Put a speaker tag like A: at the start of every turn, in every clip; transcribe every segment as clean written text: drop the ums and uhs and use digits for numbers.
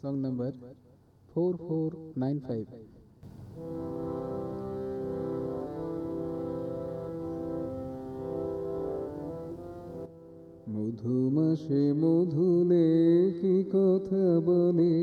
A: Song number 4495. মধুমাসে মধুলে কি কথা বলে,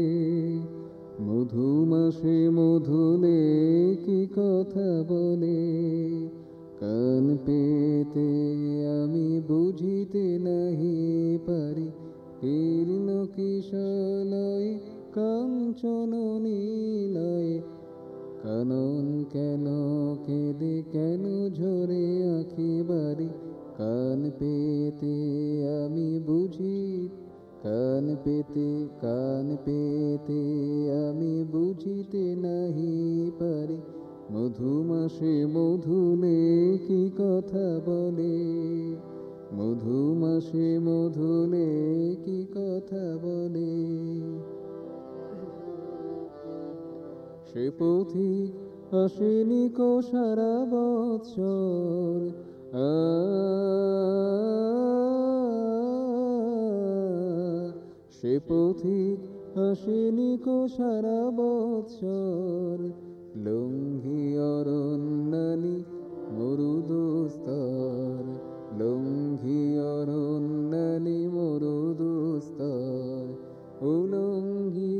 A: মধুমাসে মধুলে কি কথা বলে, কান পেতে আমি বুঝিতে নাহি পারি, কীর্ণ কিশলয়ে কাঞ্চন নীলয়ে, কানন কেন কেঁদে কেন ঝরে আঁখি বাড়ি, কান পেতে আমি বুঝি, কান পেতে আমি বুঝিতে নাহি পারি, মধুমাসে মধুলে কি কথা বলে, মধুমাসে মধুলে কি কথা বলে। সে পথিক আসেনি কো সারা বৎসর, সে পথিক আসেনি কো সারা বৎসর, লঙ্ঘি অরণ্যানি মরুদুস্তর, লঙ্ঘি অরণ্যানি মরুদুস্তর, উলঙ্ঘি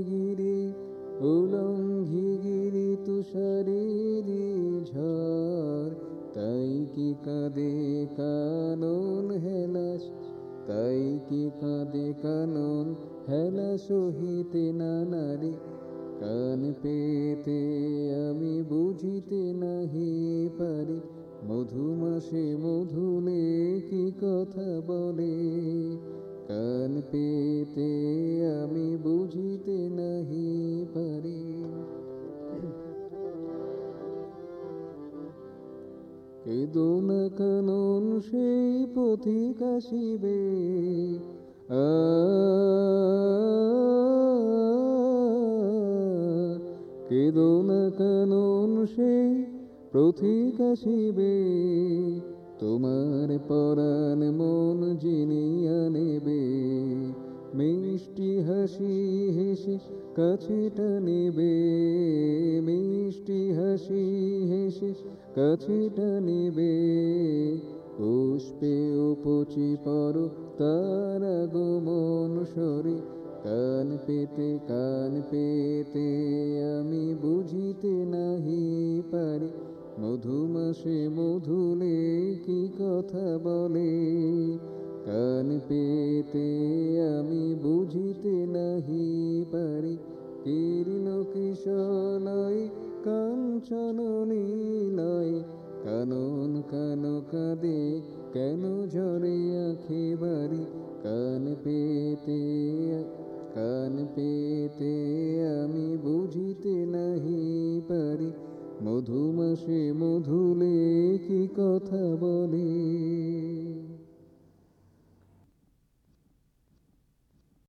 A: গিরি তুষারেরি ঝড়, তাই কি কাঁদে কানন হেলাস, তাই কি কাঁদে কানন হেলা সহিতে না নারী, কান পেতে আমি বুঝিতে নাহি পারি, মধুমাসে মধুলে কি কথা বলে, কান পেতে আমি বুঝিতে নাহি পারি। কেদো না কানন সেই পথিক আসিবে, কেদো না কানন সেই পথিক আসিবে, তোমার পরাণ মন জিনিয়া নেবে, মিষ্টি হাসি হেসে কাছে টানিবে, মিষ্টি হাসি হেসে কাছে টানিবে, পুষ্পে উপচি পর তার আগমন সরে, কান পেতে আমি বুঝিতে নাহি পারি, মধুমাসে মধুলে কি কথা বলে, কান পেতে আমি বুঝিতে নাহি পারি, কীর্ণ কিশলয়ে কাঞ্চন নীলয়ে, কানন কেন কাঁদে কেন ঝরে আঁখি বাড়ি, কান পেতে আমি বুঝিতে নাহি পারি, মধুমাসে মধুলে কি কথা বলে।